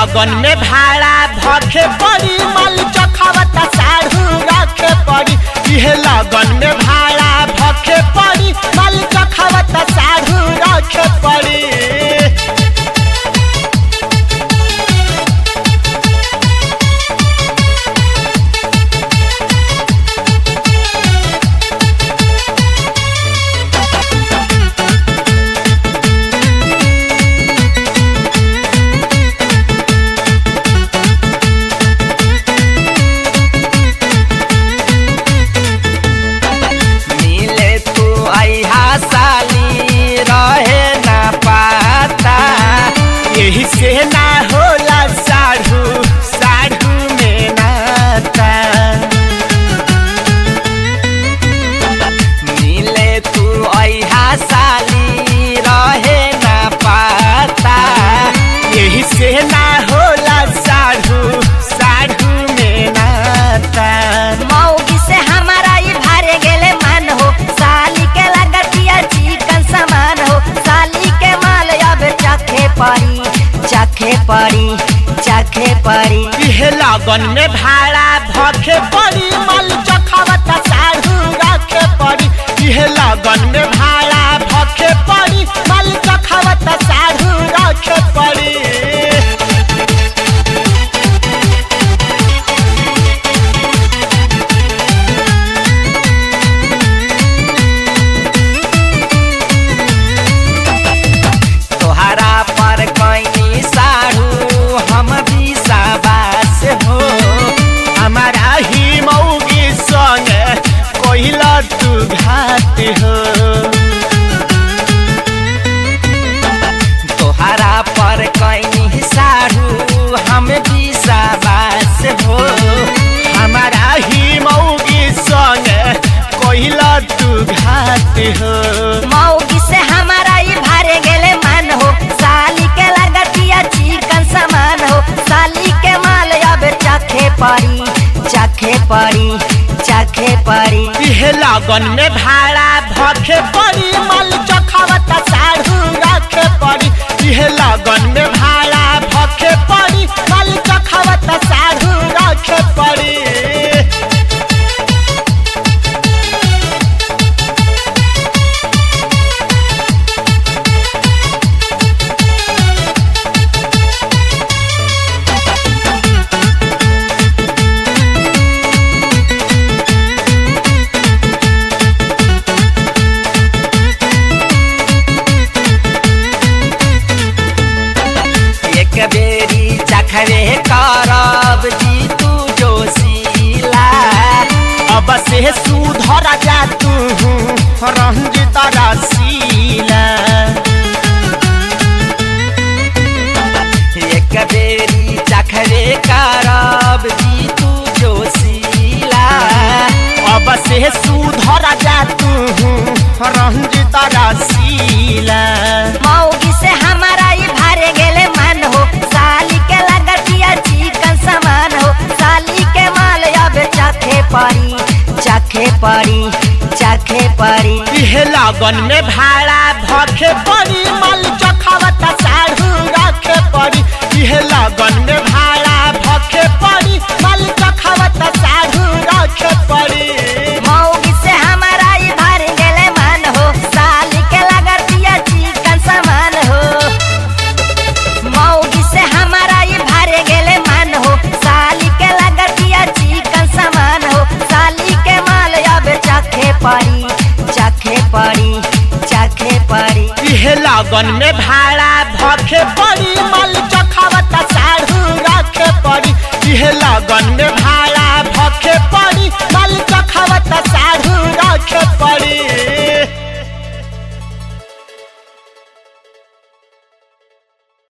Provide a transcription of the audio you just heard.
लगन में भाड़ा भखे पड़ी माल चखावता साढ़ू रखे पड़ी। इहे लगन में भाड़ा भखे पड़ी माल चखावता साढ़ू रखे पड़ी। यही से ना होला साढ़ू साढ़ू में नाता। मिले तू अहा साली रहे ना पाता। यही से ना होला साढ़ू साढ़ू में नाता। मौगी से हमारा ये भारे गेले मन हो साली के लगतिया चिकन सामान हो। साली के माल अब चखे पड़ी चखे पड़ी चखे पड़ी। इहे लगन में भाड़ा भखे पड़ी माल चखावता साढ़ू रखे पड़ी। इहे लगन में भाड़ा भखे पड़ी माल चखावता साढ़ू रखे पड़ी। तोहरा पर कोई साढ़ू हम भी साबास हो। हमारा ही मौगी संगे कोइला तू घात हो। तोहरा पर कोई साढ़ू हम भी साबास हो। हमारा ही मौगी संगे कोइला तू घात हो। मौगी से हमारा ये भारे गेले मन हो साली के लगतिया चिकन सामान हो। साली के माल अब चखे पड़ी चखे पड़ी चखे पड़ी। इहे लगन में भाड़ा भखे पड़ी माल चखावता साढ़ू रखे पड़ी। इहे लगन में भाड़ा भखे पड़ी माल चखावता साढ़ू रखे पड़ी। बेरी चखरे करब जी तू जोशीला। अब से सुधर जा तू रंजित रसीला। एक बेरी चखरे करब जी तू जोशीला। अब से सुधर जा तू रंजित रसीला। मौगी से हमारा ये भारे गेले मन हो साली के लगतिया चिकन सामान हो। साली के माल अब चखे पड़ी चखे पड़ी चखे पड़ी। इहे लगन में भाड़ा भखे पड़ी माल चखावता साढ़ू रखे पड़ी। इहे लगन में